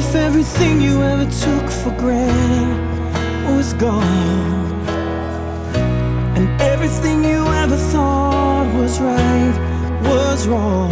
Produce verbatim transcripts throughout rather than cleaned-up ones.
if everything you ever took for granted was gone, and everything you ever thought was right was wrong?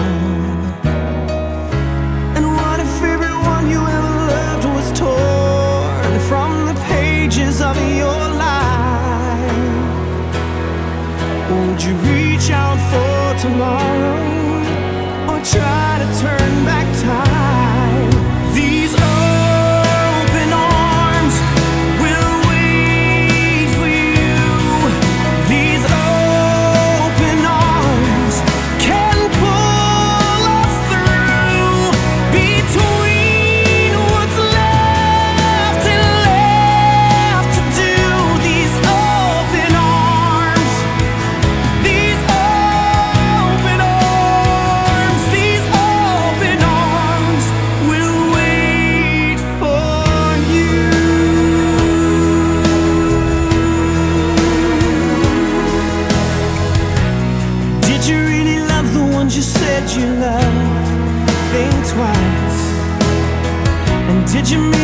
And what if everyone you ever loved was torn from the pages of your life? Would you reach out for tomorrow, or try to turn back time? These open arms will wait for you. These open arms can pull us through between what's left and left to do. These open arms, these open arms, these open arms will wait for you. Did you really love the ones you said you loved? Think twice. And did you mean